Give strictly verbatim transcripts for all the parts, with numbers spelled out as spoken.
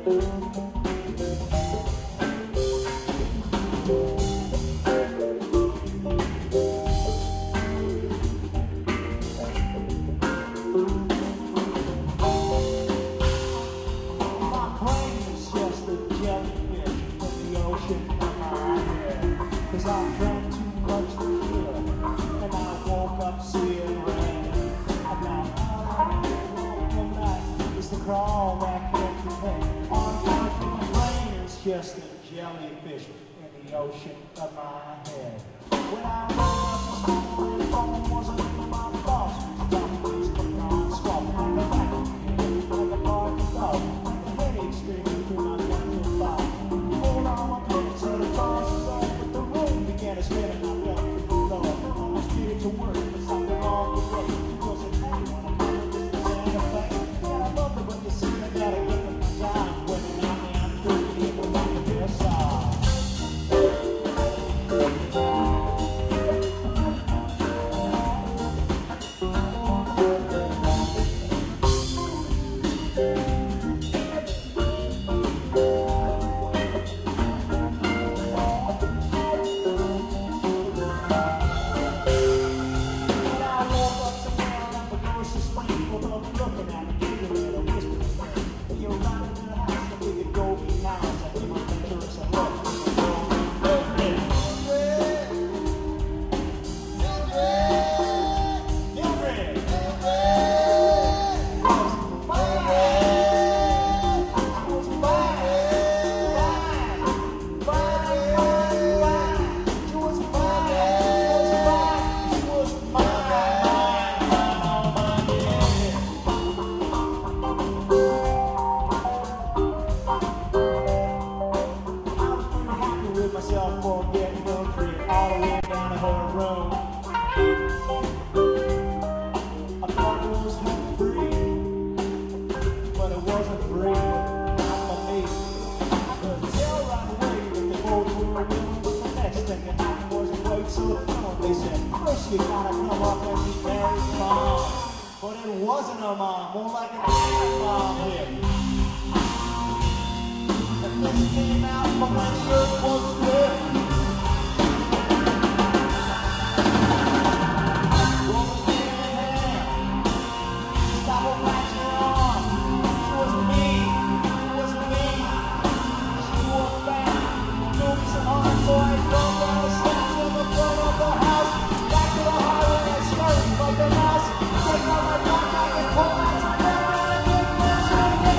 Just a jellyfish in the ocean of my head. When I woke up, the phone wasn't even my boss. Dummies coming on, squabbling on the back like a bark dog. The headache screaming through my mental body. Hold on, my pants had a toss off, but the room began to spin and I felt pretty low. I was needed to work for something along the way. People said, hey, wanna come with this Santa Fe? Yeah, I love it when you see I gotta get from my time. When I'm I'm through, people like the best side. You gotta come up and be very calm. But it wasn't a mom, more like an ad mom here. And this came out from when the earth was good. Woman in her hair, stop her patching on. It was me, it was me. She was back, knew me some harm, so I drove down the steps in the front of the house. Like the mouse, take all my back, I can pull out some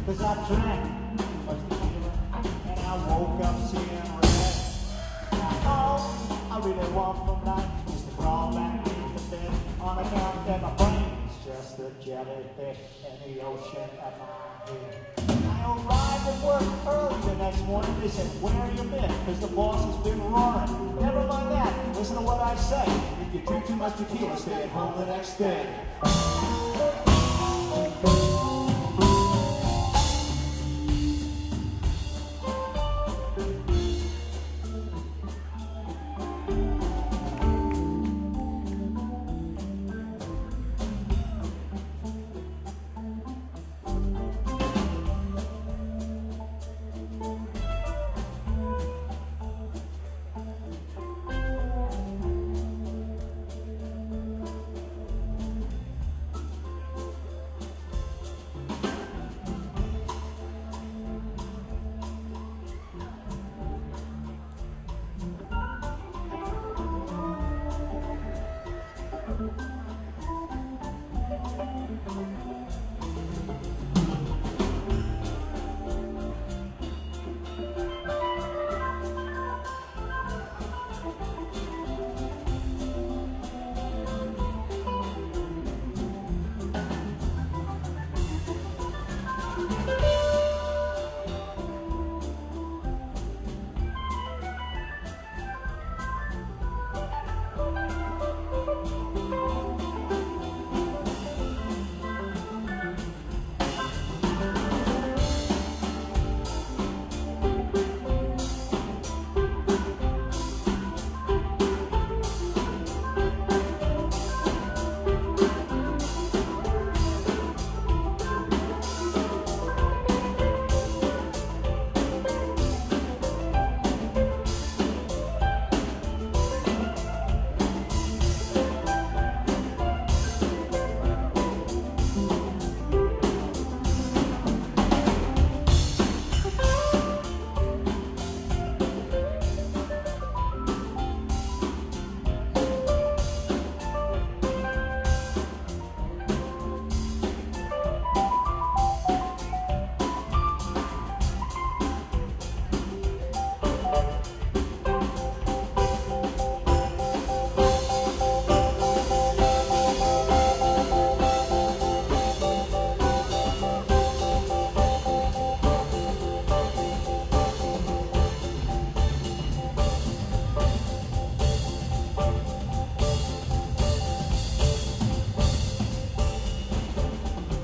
Cause I drank too much tequila, and I woke up seeing red. Now all I really want from life is to crawl back into bed on account that my brain's just a jellyfish in the ocean of my head. I arrived at work early the next morning. They said, where you been? Cause the boss has been roaring. Never mind that, listen to what I say. If you drink too much tequila, stay at home the next day.